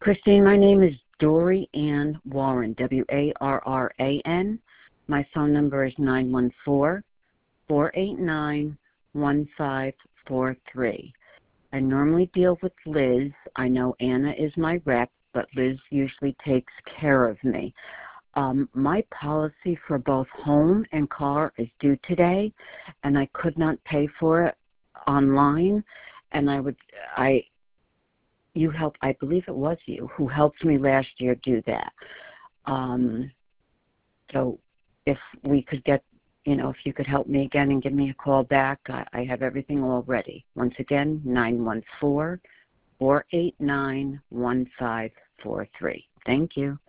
Christine, my name is Dory Ann Warren, Warran. My phone number is 914-489-1543. I normally deal with Liz. I know Anna is my rep, but Liz usually takes care of me. My policy for both home and car is due today, and I could not pay for it online. And I believe it was you who helped me last year do that. So if we could get, if you could help me again and give me a call back, I have everything all ready. Once again, 914-489-1543. Thank you.